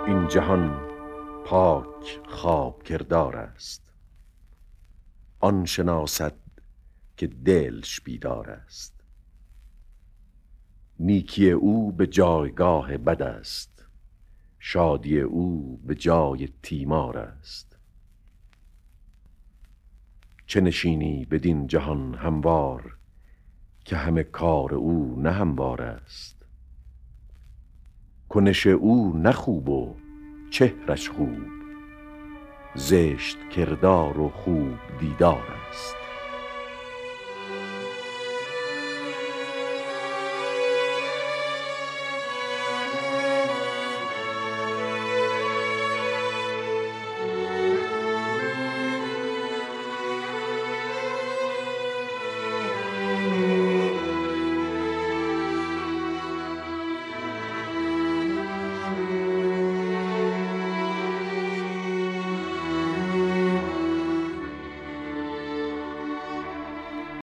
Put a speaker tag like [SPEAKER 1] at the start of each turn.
[SPEAKER 1] این جهان پاک خواب کردار است، آن شناسد که دلش بیدار است. نیکی او به جایگاه بد است، شادی او به جای تیمار است. چه نشینی بدین جهان هموار، که همه کار او نه هموار است. کنش او نه خوب و چهرش خوب، زشت کردار و خوب دیدار است.